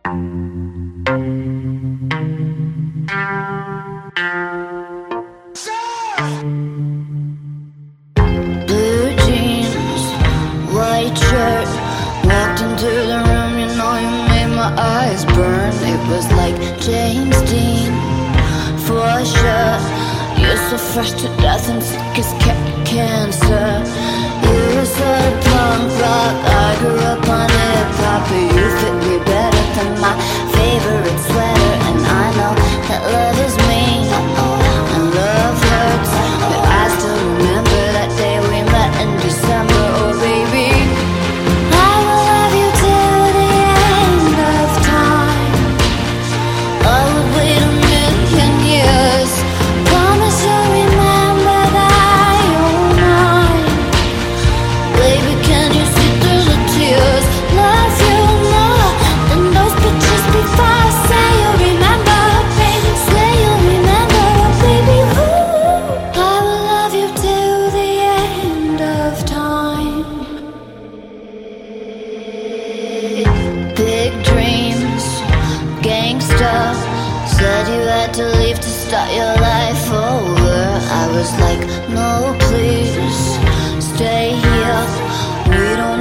Blue jeans, white shirt. Walked into the room, you know you made my eyes burn. It was like James Dean, for sure. You're so fresh to death and sick as cancer. You were sort of punk rock, I grew up on hip-hop. But you fit me better than my favorite sweater. And I know that love is mean, and love hurts, but I still remember that day we met in December. Oh baby, I will love you till the end of time. I would wait a million years. Promise you'll remember that you're mine. Baby, can you see through the tears? Love you more than those pictures before. Say you'll remember, baby. Say you'll remember, baby. Ooh, I will love you till the end of time. Big dreams, gangsta. Said you had to leave to start your life over. I was like, no, please, stay here. We don't